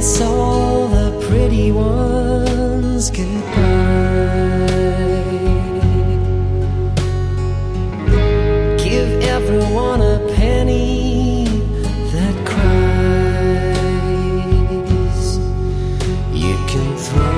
kiss all the pretty ones goodbye. Give everyone a penny that cries. You can throw